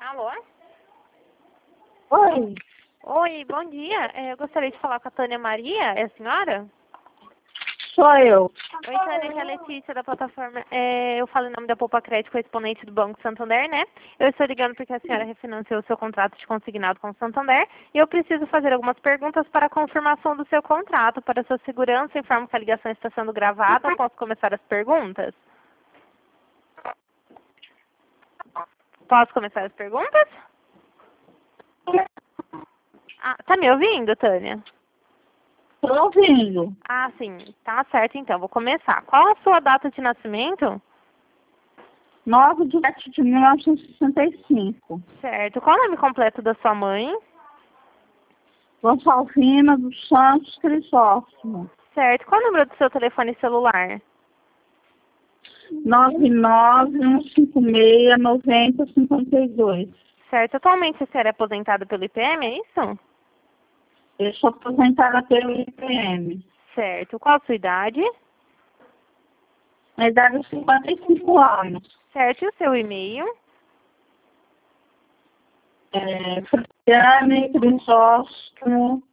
Alô? Oi, Oi, bom dia. Eu gostaria de falar com a Tânia Maria. É a senhora? sou eu. Oi, Tânia, aqui é a Letícia da plataforma. Eu falo em nome da Poupa Crédito, correspondente do Banco Santander, né? Eu estou ligando porque a senhora refinanciou o seu contrato de consignado com o Santander e eu preciso fazer algumas perguntas para a confirmação do seu contrato. Para sua segurança, informo que a ligação está sendo gravada. Posso começar as perguntas? Posso começar as perguntas? Ah, tá me ouvindo, Tânia? Estou ouvindo. Ah, sim. Tá certo, então. Vou começar. Qual a sua data de nascimento? 9 de 7 de 1965. Certo. Qual o nome completo da sua mãe? Gonçalvina dos Santos Crisóstomo. Certo. Qual o número do seu telefone celular? 991569052. Certo. Atualmente a senhora é aposentada pelo IPM, é isso? Eu sou aposentada pelo IPM. Certo. Qual a sua idade? A idade é 55 anos. Certo. E o seu e-mail? Fratiane Crisóstomo,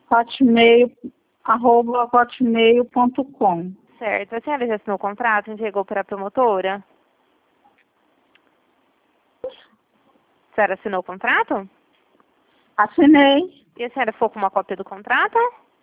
hotmail.com. Certo. A senhora já assinou o contrato? Entregou para a promotora? A senhora assinou o contrato? Assinei, E a senhora ficou com uma cópia do contrato?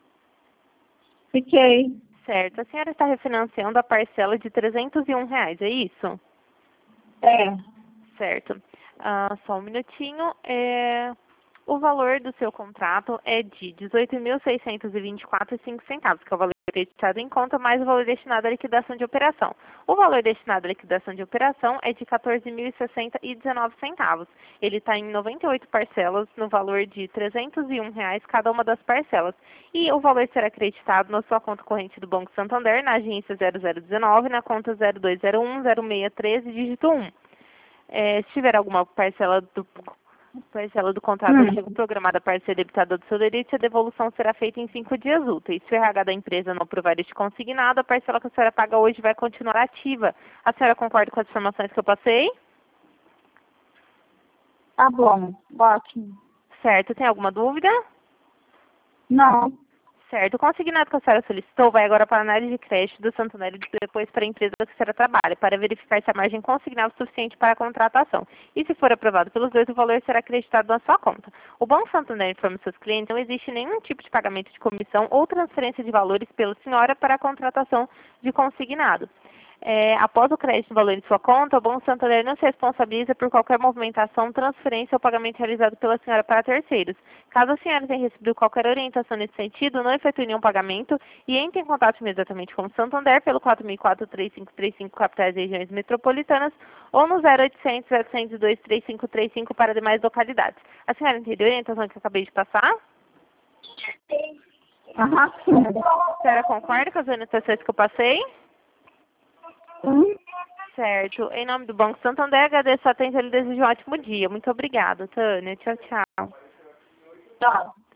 fiquei. Certo. A senhora está refinanciando a parcela de R$ 301, é isso? É. Certo. Só um minutinho. O valor do seu contrato é de R$ 18.624,05, que é o valor acreditado em conta, mais o valor destinado à liquidação de operação. O valor destinado à liquidação de operação é de R$ 14.060,19. Ele está em 98 parcelas, no valor de R$ 301 cada uma das parcelas. E o valor será acreditado na sua conta corrente do Banco Santander, na agência 0019, na conta 02010613, dígito 1. Se tiver alguma parcela do contrato antigo programada para ser debitada do seu direito, a devolução será feita em 5 dias úteis. Se o RH da empresa não provar este consignado, a parcela que a senhora paga hoje vai continuar ativa. A senhora concorda com as informações que eu passei? Tá bom, ótimo. Certo. Tem alguma dúvida? Não, Certo. O consignado que a senhora solicitou vai agora para a análise de crédito do Santander e depois para a empresa que a senhora trabalha, para verificar se a margem consignada é suficiente para a contratação. E se for aprovado pelos dois, o valor será acreditado na sua conta. O Banco Santander informa seus clientes que não existe nenhum tipo de pagamento de comissão ou transferência de valores pela senhora para a contratação de consignado. Após o crédito do valor em sua conta, o Banco Santander não se responsabiliza por qualquer movimentação, transferência ou pagamento realizado pela senhora para terceiros. Caso a senhora tenha recebido qualquer orientação nesse sentido, não efetue nenhum pagamento e entre em contato imediatamente com o Santander pelo 4004-3535 capitais e regiões metropolitanas ou no 0800-702-3535 para demais localidades. A senhora entendeu a orientação que eu acabei de passar? sim. A senhora concorda com as orientações que eu passei? Certo. Em nome do Banco Santander, agradeço a atenção e desejo um ótimo dia. Muito obrigada, Tânia. Tchau, tchau. Tchau.